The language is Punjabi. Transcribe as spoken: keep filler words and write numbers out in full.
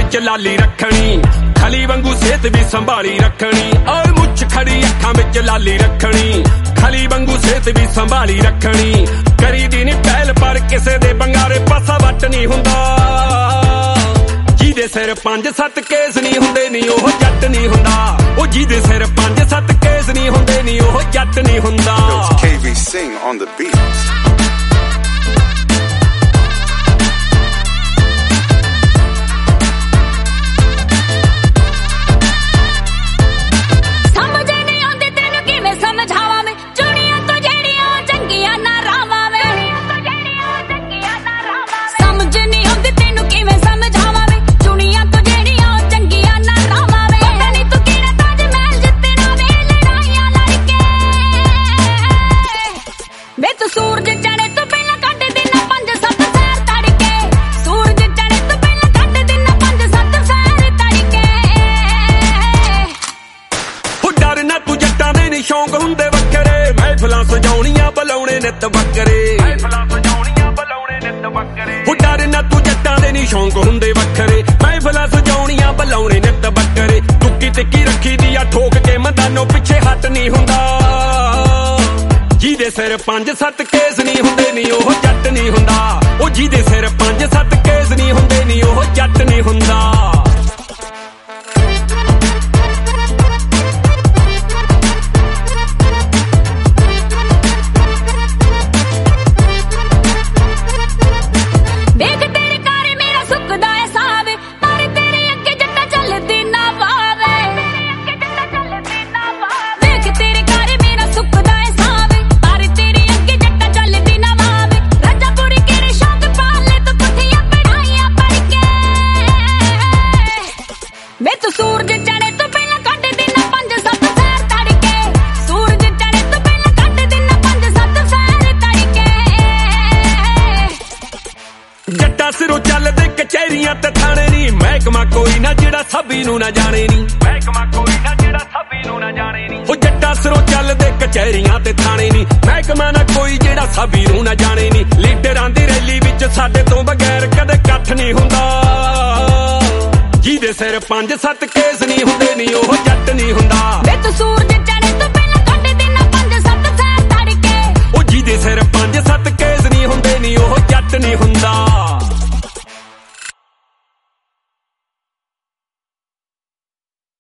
ਵਿੱਚ ਲਾਲੀ ਰੱਖਣੀ, ਖਲੀ ਵਾਂਗੂ ਸਿਹਤ ਵੀ ਸੰਭਾਲੀ ਰੱਖਣੀ। ਓਏ ਮੁੱਛ ਖੜੀ ਅੱਖਾਂ ਵਿੱਚ ਲਾਲੀ ਰੱਖਣੀ, ਖਲੀ ਵਾਂਗੂ ਸਿਹਤ ਵੀ ਸੰਭਾਲੀ ਰੱਖਣੀ। ਕਰੀ ਦੀ ਨੀ ਪਹਿਲ ਪਰ ਕਿਸੇ ਦੇ ਬੰਗਾਰੇ ਪਾਸਾ ਵੱਟ ਨਹੀਂ ਹੁੰਦਾ, ਜਿਹਦੇ ਸਿਰ ਪੰਜ ਸੱਤ ਕੇਸ ਨਹੀਂ ਹੁੰਦੇ ਨੀ ਉਹ ਜੱਟ ਨਹੀਂ ਹੁੰਦਾ। ਉਹ ਜਿਹਦੇ ਸਿਰ ਪੰਜ ਸੱਤ ਕੇਸ ਨਹੀਂ ਹੁੰਦੇ ਨੀ ਉਹ ਜੱਟ ਨਹੀਂ ਹੁੰਦਾ। K V Sing on the beat. ਸ਼ੌਂਕ ਹੁੰਦੇ ਵੱਖਰੇ, ਮਹਿਫਲਾਂ ਸਜਾਉਣੀਆਂ ਬੁਲਾਉਣੇ ਨਿੱਤ ਬੱਕਰੇ। ਮਹਿਫਲਾਂ ਸਜਾਉਣੀਆਂ ਬੁਲਾਉਣੇ ਨਿੱਤ ਬੱਕਰੇ। ਹੋ ਡਰ ਨਾ ਤੂੰ ਜੱਟਾਂ ਦੇ ਨੀ ਸ਼ੌਂਕ ਹੁੰਦੇ ਵੱਖਰੇ, ਮਹਿਫਲਾਂ ਸਜਾਉਣੀਆਂ ਬੁਲਾਉਣੇ ਨਿੱਤ ਬੱਕਰੇ। ਟੁੱਕੀ ਟਿੱਕੀ ਰੱਖੀ ਦੀ ਆ ਠੋਕ ਕੇ ਮੈਦਾਨੋਂ ਪਿੱਛੇ ਹੱਟ ਨਹੀਂ ਹੁੰਦਾ, ਜਿਹਦੇ ਸਿਰ ਪੰਜ ਸੱਤ ਕੇਸ ਨਹੀਂ ਹੁੰਦੇ ਨੀ ਉਹ ਜੱਟ ਨਹੀਂ ਹੁੰਦਾ। ਉਹ ਜਿਹਦੇ ਸਿਰ ਪੰਜ ਸੱਤ ਕੇਸ ਨਹੀਂ ਹੁੰਦੇ ਨੀ ਉਹ ਜੱਟ ਨਹੀਂ ਹੁੰਦਾ। ਸਿਰੋਂ ਚੱਲਦੇ ਕਚਹਿਰੀਆਂ ਤੇ ਥਾਣੇ ਨੀ, ਮਹਿਕਮਾ ਕੋਈ ਨਾ ਜਿਹੜਾ ਸਭੀ ਨੂੰ ਨਾ ਜਾਣੇ ਨੀ। ਮਹਿਕਮਾ ਕੋਈ ਨਾ ਜਿਹੜਾ ਸਭੀ ਨੂੰ ਨਾ ਜਾਣੇ ਨੀ। ਉਹ ਜੱਟਾਂ ਸਿਰੋਂ ਚੱਲਦੇ ਕਚਹਿਰੀਆਂ ਤੇ ਥਾਣੇ ਨੀ, ਮਹਿਕਮਾ ਨਾ ਕੋਈ ਜਿਹੜਾ ਸਭੀ ਨੂੰ ਨਾ ਜਾਣੇ ਨੀ। ਲੀਡਰਾਂ ਦੀ ਰੈਲੀ ਵਿੱਚ ਸਾਡੇ ਤੋਂ ਬਗੈਰ ਕਦੇ ਇਕੱਠ ਨਹੀਂ ਹੁੰਦਾ, ਜਿਹਦੇ ਸਿਰ ਪੰਜ ਸੱਤ ਕੇਸ ਨਹੀਂ ਹੁੰਦੇ ਨੀ ਉਹ ਜੱਟ ਨਹੀਂ ਹੁੰਦਾ।